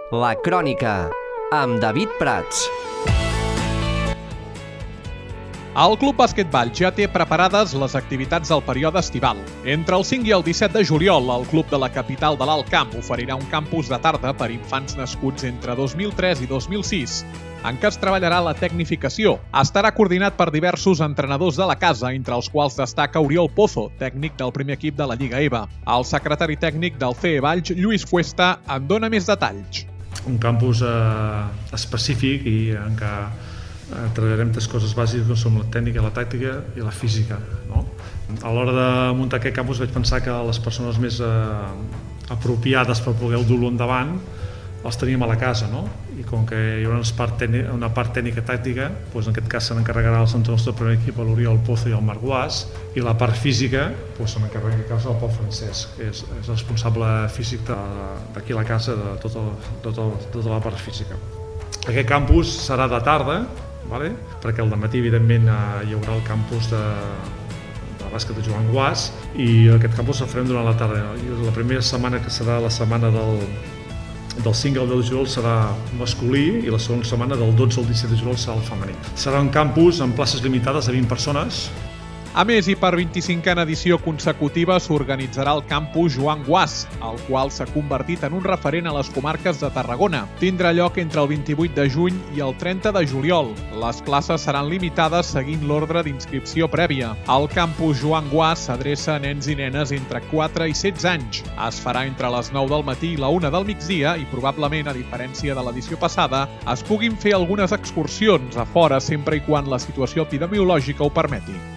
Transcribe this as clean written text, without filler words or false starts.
La Crònica, amb David Prats. El Club Bàsquet Valls ja té preparades les activitats del període estival. Entre el 5 i el 17 de juliol, el club de la capital de l'Alt Camp oferirà un campus de tarda per infants nascuts entre 2003 i 2006, en què es treballarà la tecnificació. Estarà coordinat per diversos entrenadors de la casa, entre els quals destaca Oriol Pozo, tècnic del primer equip de la Lliga EVA. El secretari tècnic del CE Valls, Lluís Cuesta, en dona més detalls. Un campus específic i en què treballarem tres coses bàsiques, com són la tècnica, la tàctica i la física. No? A l'hora de muntar aquest campus vaig pensar que les persones més apropiades per poder dur-lo endavant les teníem a la casa, no? I com que hi haurà una part tècnica-tàctica, doncs en aquest cas se n'encarregarà els entrenadors del primer equip, l'Oriol Pozo i el Marc Guàs, i la part física doncs se n'encarrega el Pol Francesc, que és responsable físic d'aquí a la casa de tota la part física. Aquest campus serà de tarda, vale? Perquè al dematí evidentment hi haurà el campus de bàsquet de Joan Guàs i aquest campus el farem durant la tarda. La primera setmana, que serà la setmana del 5 al 10 de juliol, serà masculí i la segona setmana del 12 al 17 de juliol serà el femení. Serà un campus amb places limitades a 20 persones. A més, i per 25a edició consecutiva s'organitzarà el campus Joan Guàs, el qual s'ha convertit en un referent a les comarques de Tarragona. Tindrà lloc entre el 28 de juny i el 30 de juliol. Les places seran limitades seguint l'ordre d'inscripció prèvia. El campus Joan Guàs s'adreça a nens i nenes entre 4 i 16 anys. Es farà entre les 9 del matí i la 1 del migdia i probablement, a diferència de l'edició passada, es puguin fer algunes excursions a fora sempre i quan la situació epidemiològica ho permeti.